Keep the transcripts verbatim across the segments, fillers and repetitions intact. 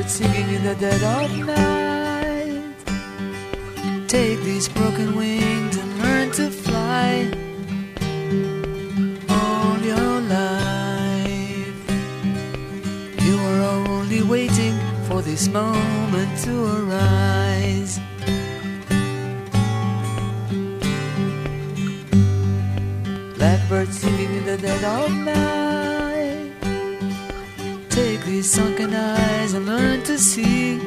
singing in the dead of night. Take these broken wings and learn to fly all your life. You are only waiting for this moment to arise. Blackbird singing in the dead of night. Take these sunken eyes and learn to see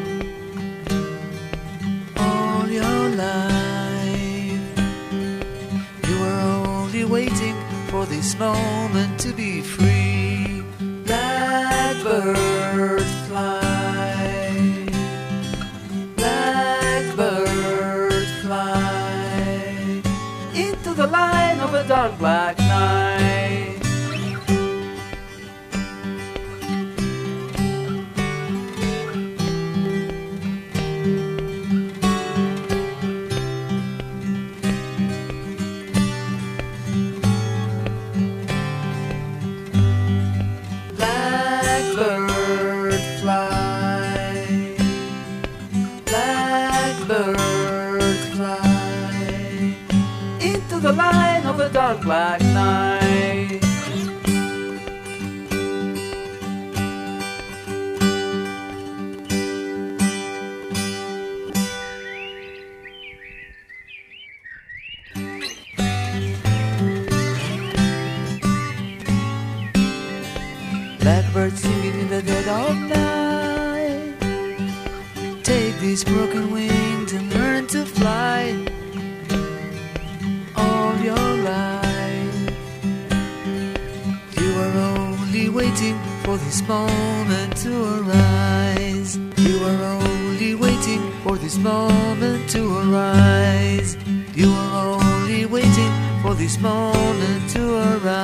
all your life. You are only waiting for this moment to be free. Blackbird fly, blackbird fly into the line of a dark black night. Blackbird fly, blackbird fly into the line of a dark black night. Blackbird singing in the dead of night. Take these broken wings and learn to fly all your life. You are only waiting for this moment to arise. You are only waiting for this moment to arise. You are only waiting for this moment to arise.